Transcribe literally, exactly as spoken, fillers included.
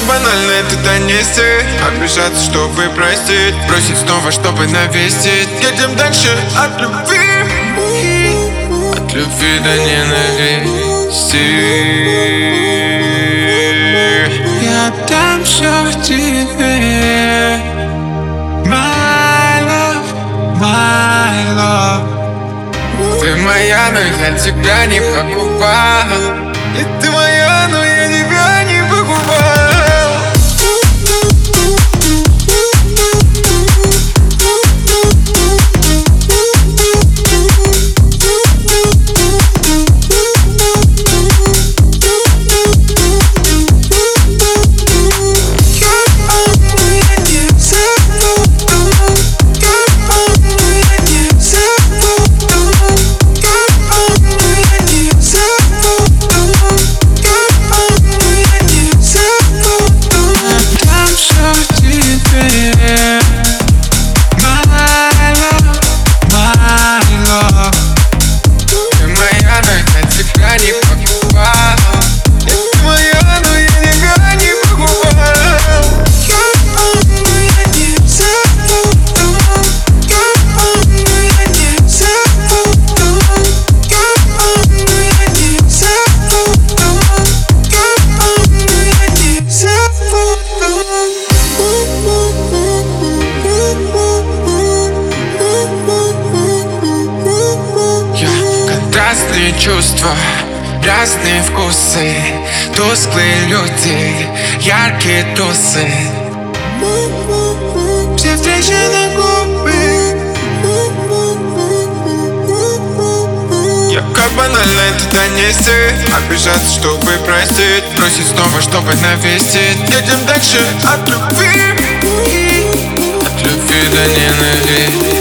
как банально это донести, обижаться, чтобы простить, бросить снова, чтобы навестить. Едем дальше от любви, от любви до ненависти. Я отдам все тебе, my love, my love. Ты моя, но я тебя не покупал. И ты моя, но я тебя не покупал. Разные чувства, разные вкусы, тусклые люди, яркие тусы. Все встречи на губы. Я как банально это донести, обижаться, чтобы простить, бросить снова, чтобы навестить. Едем дальше от любви, от любви до ненависти.